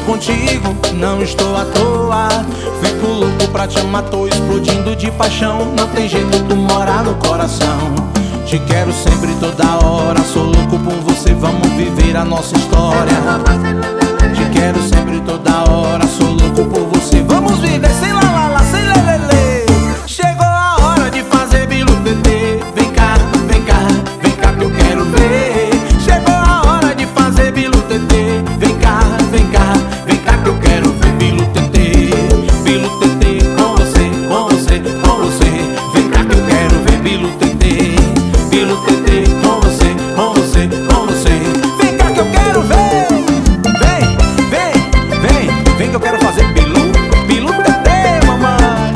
contigo, não estou à toa. Fico louco pra te amar, tô explodindo de paixão. Não tem jeito, tu mora no coração. Te quero sempre, toda hora. Sou louco por você, vamos viver a nossa história. Te quero sempre, toda hora. Sou louco por você, vamos viver sem lá lá lá, sem lelele. Chegou a hora de fazer bilu tê. Vem cá, vem cá, vem cá que eu quero ver. Chegou a hora de fazer bilu tê. Vem cá, vem cá, vem cá que eu quero ver bilu tê. Bilu tê, com você, com você, com você. Vem cá que eu quero ver bilu tê. Bilu tê, com você, com você, com você. Vem cá que eu quero ver. Vem, vem, vem, vem que eu quero fazer bilu tê, mamãe.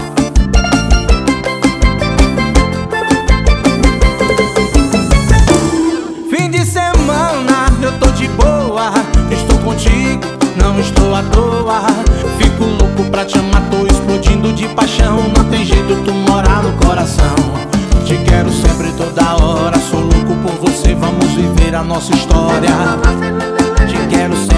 Fim de semana eu tô de boa. Estou contigo, não estou à toa. Fico louco pra te amar, tô explodindo de paixão. Não tem jeito, tu mora no coração. Te quero sempre, toda hora. Sou louco por você, vamos viver a nossa história. Te quero sempre.